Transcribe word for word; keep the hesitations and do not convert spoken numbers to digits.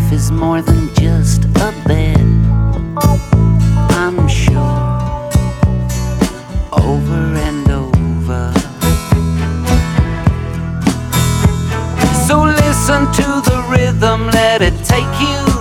life is more than just a bed, I'm sure, over and over. So listen to the rhythm, let it take you